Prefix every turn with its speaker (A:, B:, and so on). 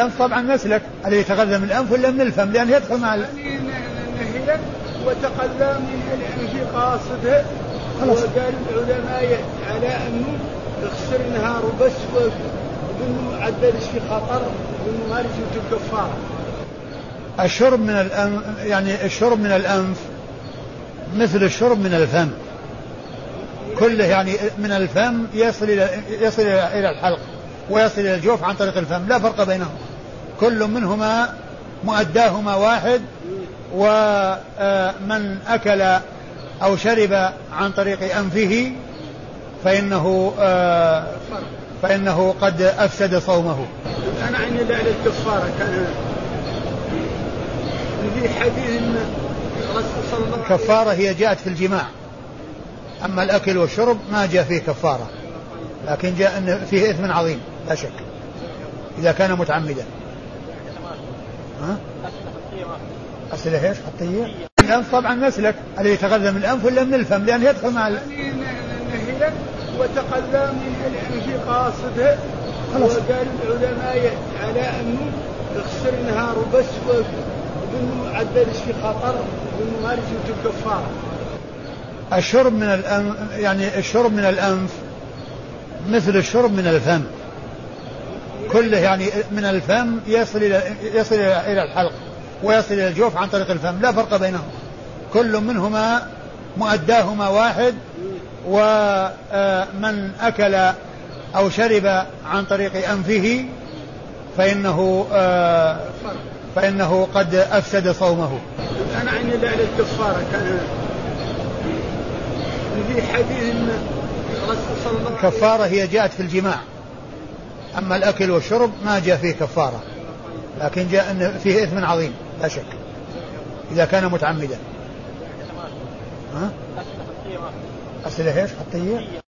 A: الأنف طبعا مسلك، الذي يتغذى من الأنف ولا من الفم، لأن يدخل مع
B: نهلك وتقذى من الأنف قاصده. وقال العلماء على أنه يخسر نهار بس وأنه عدل في خطر وأنه ما يجوز الكفارة.
A: الشرب من الأنف، يعني الشرب من الأنف مثل الشرب من الفم كله، يعني من الفم يصل إلى الحلق ويصل إلى الجوف عن طريق الفم، لا فرق بينهم، كل منهما مؤداهما واحد. ومن أكل أو شرب عن طريق أنفه فإنه قد أفسد صومه.
B: أنا عندي لا الكفارة كان في حديث الرسول صلى الله عليه وسلم
A: الكفارة هي جاءت في الجماع، أما الأكل والشرب ما جاء فيه كفارة، لكن جاء أن فيه إثم عظيم لا شك إذا كان متعمدا. أسئلة إيش خطية؟ الأنف طبعا مسلك، الذي يتغذى من الأنف ولا من الفم، لأن يدخل مع
B: نهلك وتقذى من الأنف قاصده. وقال العلماء على أنه يخسر نهار بس وأنه عدل في خطر وأنه ما يجوز الكفارة.
A: الشرب من الأنف، يعني الشرب من الأنف مثل الشرب من الفم كله، يعني من الفم يصل إلى الحلق ويصل إلى الجوف عن طريق الفم، لا فرق بينهم، كل منهما مؤداهما واحد. ومن أكل أو شرب عن طريق أنفه فإنه قد أفسد صومه.
B: أنا عندي لا الكفارة كان في حديث الرسول صلى الله عليه وسلم
A: الكفارة هي جاءت في الجماع، أما الأكل والشرب ما جاء فيه كفارة، لكن جاء أن فيه إثم عظيم لا شك إذا كان متعمدا. أسئلة إيش خطية؟